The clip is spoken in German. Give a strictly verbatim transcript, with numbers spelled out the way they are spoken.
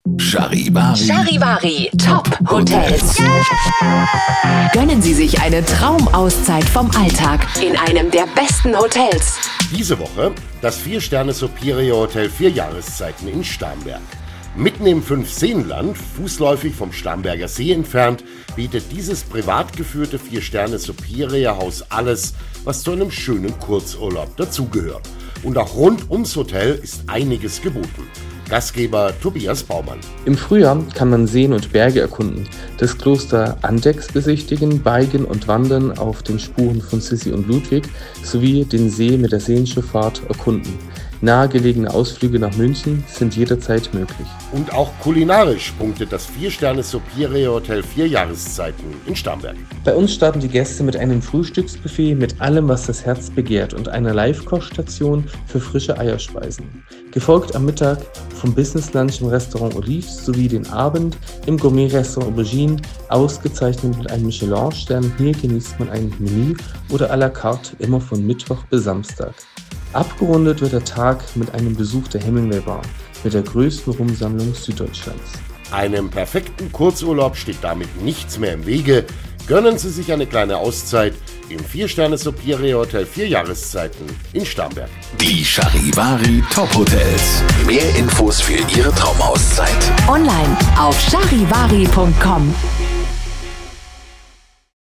Charivari. Charivari Top Hotels. Gönnen Sie sich eine Traumauszeit vom Alltag in einem der besten Hotels. Diese Woche das vier Sterne Superior Hotel vier Jahreszeiten in Starnberg. Mitten im Fünfseenland, fußläufig vom Starnberger See entfernt, bietet dieses privat geführte vier Sterne Superior Haus alles, was zu einem schönen Kurzurlaub dazugehört. Und auch rund ums Hotel ist einiges geboten. Gastgeber Tobias Baumann. Im Frühjahr kann man Seen und Berge erkunden, das Kloster Andechs besichtigen, biken und wandern auf den Spuren von Sissi und Ludwig sowie den See mit der Seenschifffahrt erkunden. Nahegelegene Ausflüge nach München sind jederzeit möglich. Und auch kulinarisch punktet das vier Sterne Superior Hotel vier Jahreszeiten in Starnberg. Bei uns starten die Gäste mit einem Frühstücksbuffet mit allem, was das Herz begehrt und einer Live-Kochstation für frische Eierspeisen. Gefolgt am Mittag vom Business Lunch im Restaurant Olive sowie den Abend im Gourmet-Restaurant Aubergine, ausgezeichnet mit einem Michelin-Stern. Hier genießt man ein Menü oder à la carte immer von Mittwoch bis Samstag. Abgerundet wird der Tag mit einem Besuch der Hemingway Bar mit der größten Rumsammlung Süddeutschlands. Einem perfekten Kurzurlaub steht damit nichts mehr im Wege. Gönnen Sie sich eine kleine Auszeit im vier Sterne Superior Hotel vier Jahreszeiten in Starnberg. Die Charivari Top Hotels. Mehr Infos für Ihre Traumauszeit Online auf charivari punkt com.